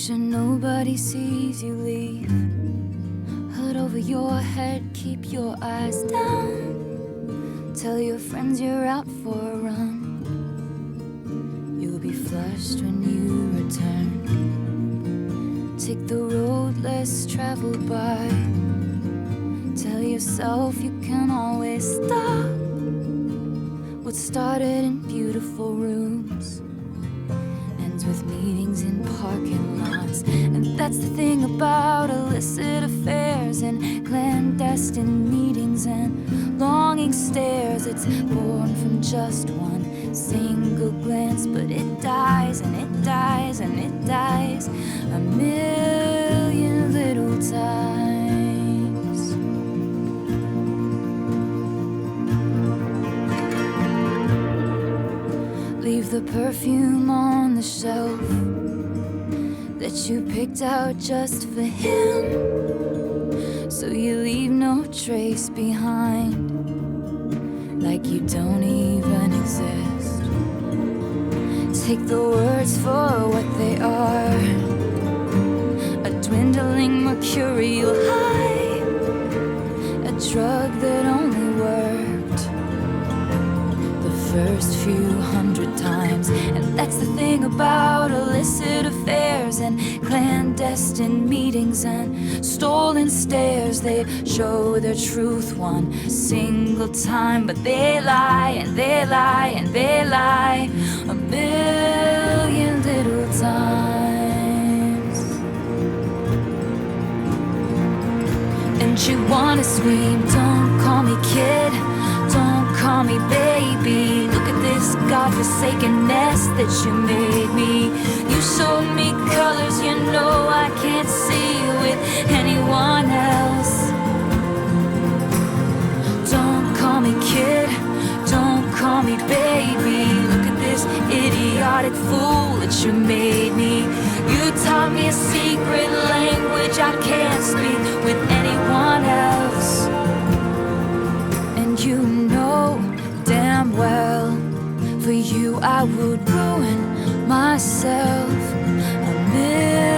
sure nobody sees you leave. Hood over your head, keep your eyes down. Tell your friends you're out for a run. You'll be flushed when you return. Take the road less traveled by. Tell yourself you can always stop. What started in beautiful rooms ends with meetings in parking lots. And that's the thing about illicit affairs and clandestine meetings and longing stares. It's born from just one single glance, but it dies and it dies and it dies a million little times. Leave the perfume on the shelf that you picked out just for him, so you leave no trace behind, like you don't even exist. Take the words for what they are, a dwindling mercurial high, a drug that only worked the first few hundred times. And that's the thing about illicit affairs and clandestine meetings and stolen stares. They show their truth one single time, but they lie and they lie and they lie a million little times. And you wanna scream, don't call me kid, don't call me baby. Look at this godforsaken nest that you made me. You showed me colors you know I can't see with anyone else. Don't call me kid, don't call me baby. Look at this idiotic fool that you made me. You taught me a secret language I can't speak with anyone else. And you know damn well, for you I would ruin myself a million